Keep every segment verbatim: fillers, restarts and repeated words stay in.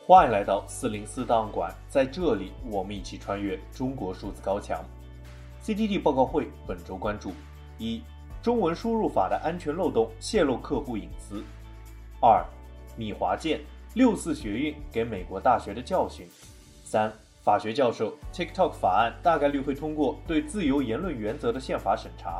欢迎来到四零四档案馆，在这里我们一起穿越中国数字高墙。C T T 报告会本周关注：一、中文输入法的安全漏洞泄露客户隐私；二、米华健六四学运给美国大学的教训；三、法学教授 TikTok 法案大概率会通过对自由言论原则的宪法审查。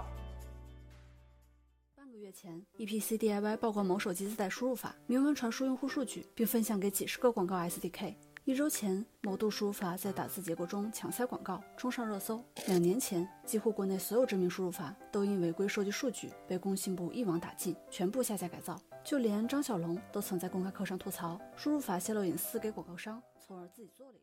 月前 ，E P C D I Y 曝光某手机自带输入法，明文传输用户数据，并分享给几十个广告 S D K。一周前，某度输入法在打字结果中抢塞广告，冲上热搜。两年前，几乎国内所有知名输入法都因违规收集数据，被工信部一网打尽，全部下架改造。就连张小龙都曾在公开课上吐槽，输入法泄露隐私给广告商，从而自己做了一个。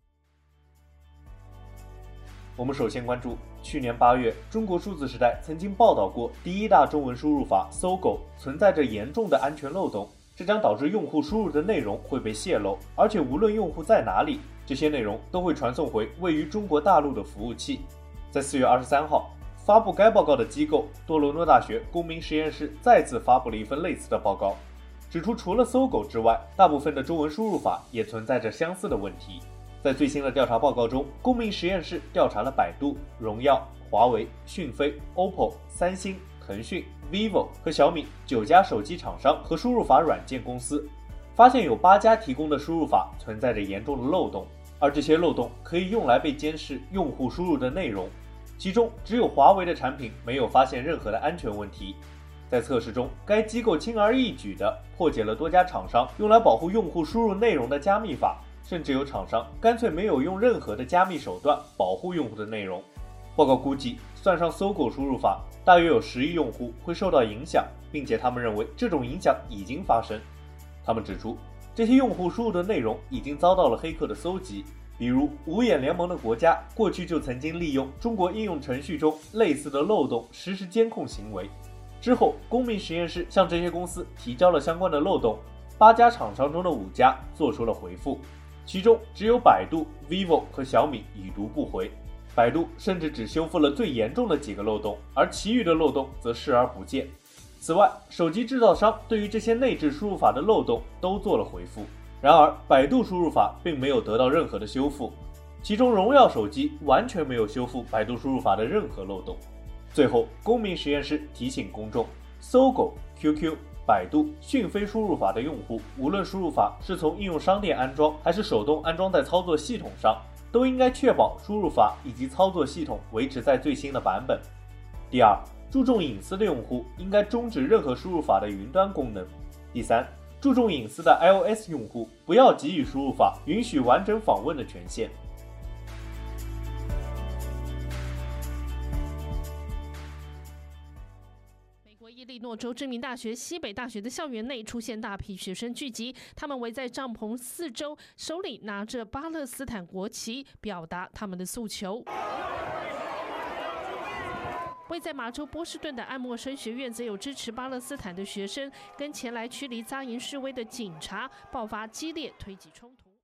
我们首先关注，去年八月，中国数字时代曾经报道过第一大中文输入法搜狗存在着严重的安全漏洞，这将导致用户输入的内容会被泄露，而且无论用户在哪里，这些内容都会传送回位于中国大陆的服务器。在四月二十三号，发布该报告的机构多伦多大学公民实验室再次发布了一份类似的报告，指出除了搜狗之外，大部分的中文输入法也存在着相似的问题。在最新的调查报告中，公民实验室调查了百度、荣耀、华为、讯飞、O P P O、三星、腾讯、vivo 和小米九家手机厂商和输入法软件公司，发现有八家提供的输入法存在着严重的漏洞，而这些漏洞可以用来被监视用户输入的内容。其中只有华为的产品没有发现任何的安全问题。在测试中，该机构轻而易举地破解了多家厂商用来保护用户输入内容的加密法。甚至有厂商干脆没有用任何的加密手段保护用户的内容。报告估计，算上搜狗输入法，大约有十亿用户会受到影响，并且他们认为这种影响已经发生。他们指出，这些用户输入的内容已经遭到了黑客的搜集，比如五眼联盟的国家过去就曾经利用中国应用程序中类似的漏洞实施监控行为。之后，公民实验室向这些公司提交了相关的漏洞，八家厂商中的五家做出了回复。其中只有百度、vivo 和小米已读不回，百度甚至只修复了最严重的几个漏洞，而其余的漏洞则视而不见。此外，手机制造商对于这些内置输入法的漏洞都做了回复，然而百度输入法并没有得到任何的修复，其中荣耀手机完全没有修复百度输入法的任何漏洞。最后，公民实验室提醒公众，搜狗、Q Q、百度、讯飞输入法的用户，无论输入法是从应用商店安装还是手动安装在操作系统上，都应该确保输入法以及操作系统维持在最新的版本。第二，注重隐私的用户应该终止任何输入法的云端功能。第三，注重隐私的 iOS 用户不要给予输入法允许完整访问的权限。 伊利诺州知名大学西北大学的校园内出现大批学生聚集，他们围在帐篷四周，手里拿着巴勒斯坦国旗，表达他们的诉求。位在马州波士顿的爱默生学院则有支持巴勒斯坦的学生跟前来驱离扎营示威的警察爆发激烈推挤冲突。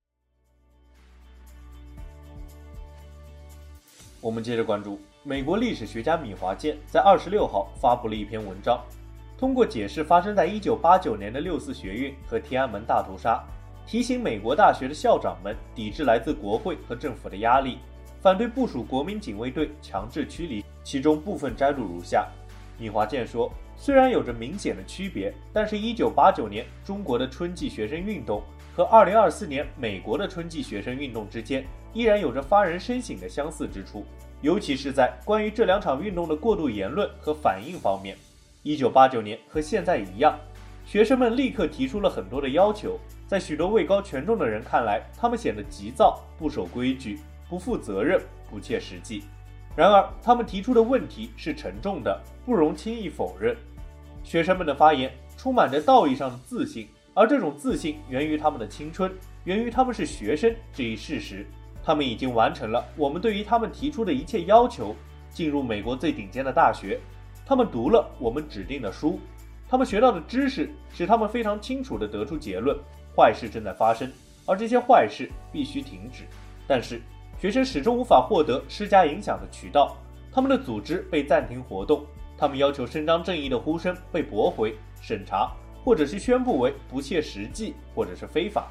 我们接着关注，美国历史学家米华健在二十六号发布了一篇文章，通过解释发生在一九八九年的六四学运和天安门大屠杀，提醒美国大学的校长们抵制来自国会和政府的压力，反对部署国民警卫队强制驱离。其中部分摘录如下：米华健说，虽然有着明显的区别，但是一九八九年中国的春季学生运动和二零二四年美国的春季学生运动之间依然有着发人深省的相似之处，尤其是在关于这两场运动的过度言论和反应方面。一九八九年和现在一样，学生们立刻提出了很多的要求，在许多位高权重的人看来，他们显得急躁、不守规矩、不负责任、不切实际。然而，他们提出的问题是沉重的，不容轻易否认。学生们的发言充满着道义上的自信，而这种自信源于他们的青春，源于他们是学生这一事实。他们已经完成了我们对于他们提出的一切要求，进入美国最顶尖的大学。他们读了我们指定的书，他们学到的知识使他们非常清楚地得出结论：坏事正在发生，而这些坏事必须停止。但是，学生始终无法获得施加影响的渠道，他们的组织被暂停活动，他们要求伸张正义的呼声被驳回、审查，或者是宣布为不切实际或者是非法。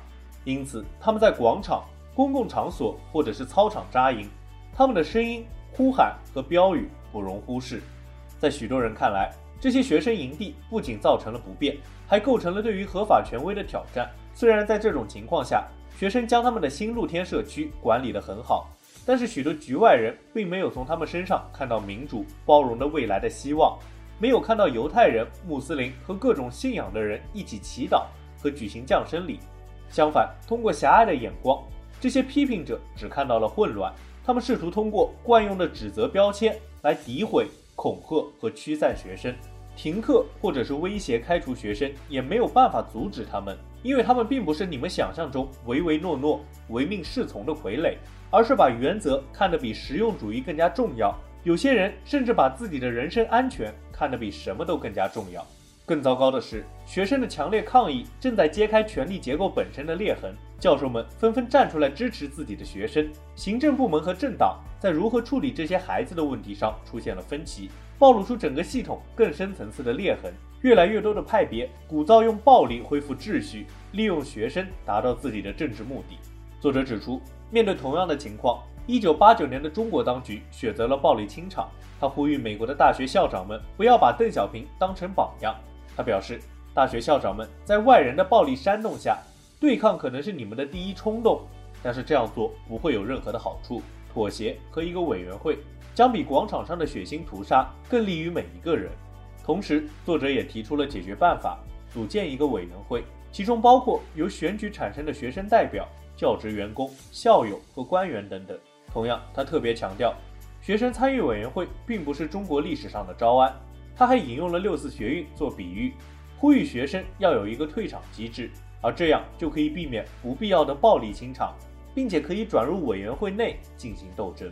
因此他们在广场、公共场所或者是操场扎营，他们的声音、呼喊和标语不容忽视。在许多人看来，这些学生营地不仅造成了不便，还构成了对于合法权威的挑战。虽然在这种情况下，学生将他们的新露天社区管理得很好，但是许多局外人并没有从他们身上看到民主包容的未来的希望，没有看到犹太人、穆斯林和各种信仰的人一起祈祷和举行降生礼。相反，通过狭隘的眼光，这些批评者只看到了混乱。他们试图通过惯用的指责标签来诋毁、恐吓和驱散学生。停课或者是威胁开除学生也没有办法阻止他们，因为他们并不是你们想象中唯唯诺诺、唯命是从的傀儡，而是把原则看得比实用主义更加重要。有些人甚至把自己的人身安全看得比什么都更加重要。更糟糕的是，学生的强烈抗议正在揭开权力结构本身的裂痕。教授们纷纷站出来支持自己的学生，行政部门和政党在如何处理这些孩子的问题上出现了分歧，暴露出整个系统更深层次的裂痕。越来越多的派别鼓噪用暴力恢复秩序，利用学生达到自己的政治目的。作者指出，面对同样的情况，一九八九年的中国当局选择了暴力清场。他呼吁美国的大学校长们不要把邓小平当成榜样。他表示，大学校长们在外人的暴力煽动下，对抗可能是你们的第一冲动，但是这样做不会有任何的好处。妥协和一个委员会将比广场上的血腥屠杀更利于每一个人。同时，作者也提出了解决办法，组建一个委员会，其中包括由选举产生的学生代表、教职员工、校友和官员等等。同样，他特别强调，学生参与委员会并不是中国历史上的招安。他还引用了六四学运做比喻，呼吁学生要有一个退场机制，而这样就可以避免不必要的暴力清场，并且可以转入委员会内进行斗争。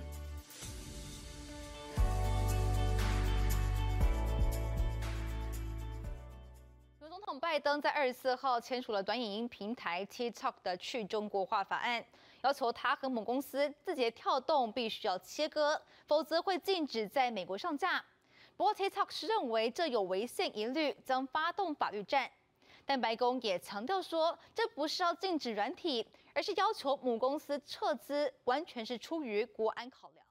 美国总统拜登在二十四号签署了短影音平台 TikTok 的去中国化法案，要求他和母公司字节跳动必须要切割，否则会禁止在美国上架。不过 TikTok 是认为这有违宪疑虑，将发动法律战。但白宫也强调说，这不是要禁止软体，而是要求母公司撤资，完全是出于国安考量。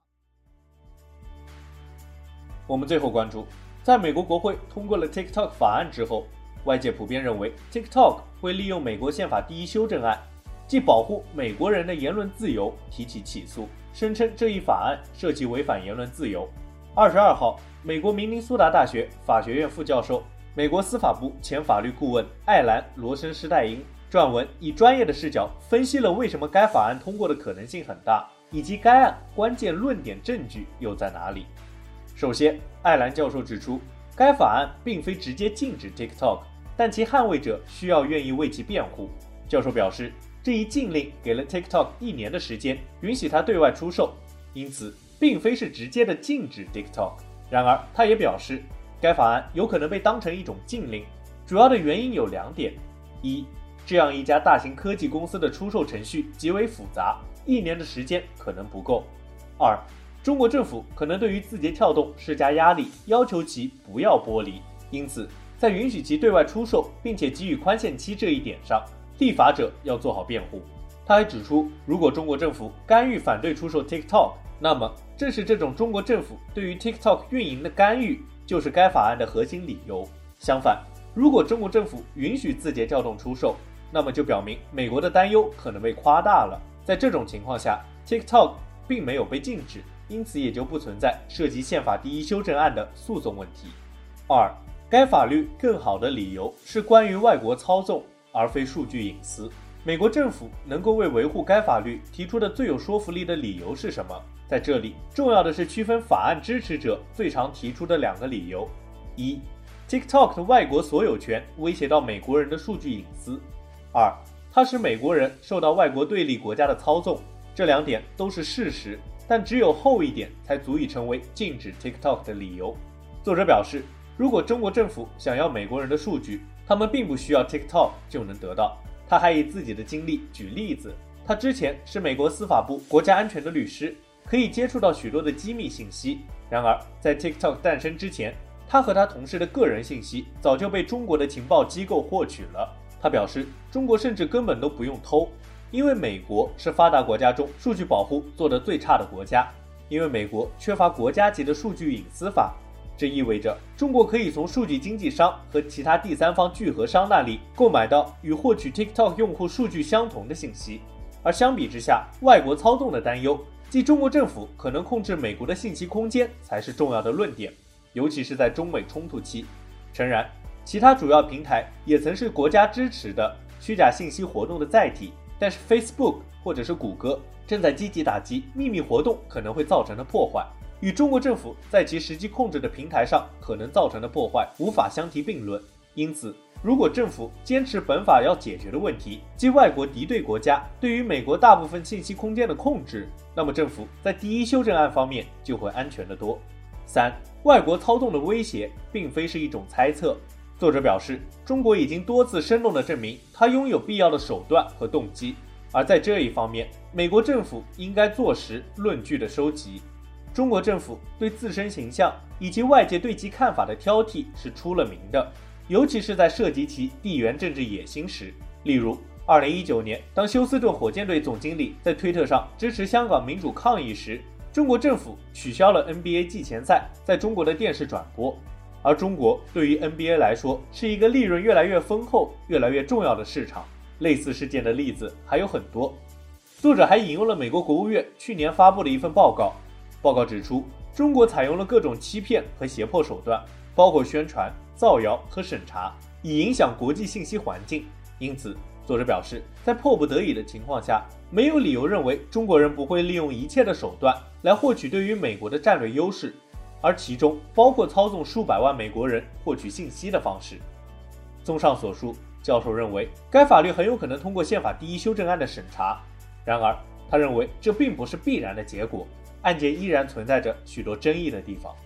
我们最后关注，在美国国会通过了 TikTok 法案之后，外界普遍认为 TikTok 会利用美国宪法第一修正案，即保护美国人的言论自由，提起起诉，声称这一法案涉及违反言论自由。二十二号，美国明尼苏达大学法学院副教授、美国司法部前法律顾问艾兰·罗森施代因撰文，以专业的视角分析了为什么该法案通过的可能性很大，以及该案关键论点证据又在哪里。首先，艾兰教授指出，该法案并非直接禁止 TikTok， 但其捍卫者需要愿意为其辩护。教授表示，这一禁令给了 TikTok 一年的时间，允许它对外出售，因此并非是直接的禁止 TikTok。 然而他也表示，该法案有可能被当成一种禁令，主要的原因有两点：一，这样一家大型科技公司的出售程序极为复杂，一年的时间可能不够；二，中国政府可能对于字节跳动施加压力，要求其不要剥离，因此在允许其对外出售并且给予宽限期这一点上，立法者要做好辩护。他还指出，如果中国政府干预反对出售 TikTok， 那么正是这种中国政府对于 TikTok 运营的干预就是该法案的核心理由。相反，如果中国政府允许字节跳动出售，那么就表明美国的担忧可能被夸大了。在这种情况下， TikTok 并没有被禁止，因此也就不存在涉及宪法第一修正案的诉讼问题。二，该法律更好的理由是关于外国操纵，而非数据隐私。美国政府能够为维护该法律提出的最有说服力的理由是什么？在这里，重要的是区分法案支持者最常提出的两个理由：一， TikTok 的外国所有权威胁到美国人的数据隐私；二，它使美国人受到外国对立国家的操纵。这两点都是事实，但只有后一点才足以成为禁止 TikTok 的理由。作者表示，如果中国政府想要美国人的数据，他们并不需要 TikTok 就能得到。他还以自己的经历举例子，他之前是美国司法部国家安全的律师，可以接触到许多的机密信息。然而，在 TikTok 诞生之前，他和他同事的个人信息早就被中国的情报机构获取了。他表示，中国甚至根本都不用偷， 因为美国是发达国家中数据保护做得最差的国家，因为美国缺乏国家级的数据隐私法。这意味着中国可以从数据经纪商和其他第三方聚合商那里购买到与获取 TikTok 用户数据相同的信息。而相比之下，外国操纵的担忧，即中国政府可能控制美国的信息空间，才是重要的论点，尤其是在中美冲突期。诚然，其他主要平台也曾是国家支持的虚假信息活动的载体，但是 Facebook 或者是谷歌正在积极打击秘密活动可能会造成的破坏，与中国政府在其实际控制的平台上可能造成的破坏无法相提并论。因此，如果政府坚持本法要解决的问题，即外国敌对国家对于美国大部分信息空间的控制，那么政府在第一修正案方面就会安全得多。三、外国操纵的威胁并非是一种猜测。作者表示，中国已经多次生动地证明它拥有必要的手段和动机，而在这一方面，美国政府应该坐实论据的收集。中国政府对自身形象以及外界对其看法的挑剔是出了名的，尤其是在涉及其地缘政治野心时。例如二零一九年，当休斯顿火箭队总经理在推特上支持香港民主抗议时，中国政府取消了 N B A 季前赛在中国的电视转播。而中国对于 N B A 来说是一个利润越来越丰厚、越来越重要的市场。类似事件的例子还有很多。作者还引用了美国国务院去年发布的一份报告，报告指出，中国采用了各种欺骗和胁迫手段，包括宣传、造谣和审查，以影响国际信息环境。因此，作者表示，在迫不得已的情况下，没有理由认为中国人不会利用一切的手段来获取对于美国的战略优势，而其中包括操纵数百万美国人获取信息的方式。综上所述，教授认为该法律很有可能通过宪法第一修正案的审查，然而他认为这并不是必然的结果，案件依然存在着许多争议的地方。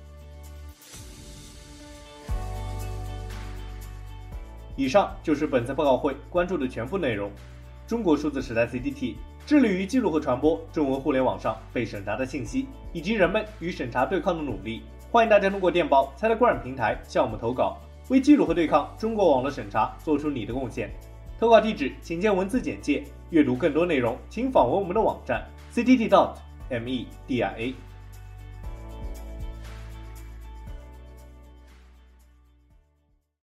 以上就是本次报告会关注的全部内容。中国数字时代 C D T 致力于记录和传播中文互联网上被审查的信息，以及人们与审查对抗的努力。欢迎大家通过电报 Telegram 平台向我们投稿，为记录和对抗中国网络审查做出你的贡献。投稿地址请见文字简介。阅读更多内容，请访问我们的网站 c t t dot media。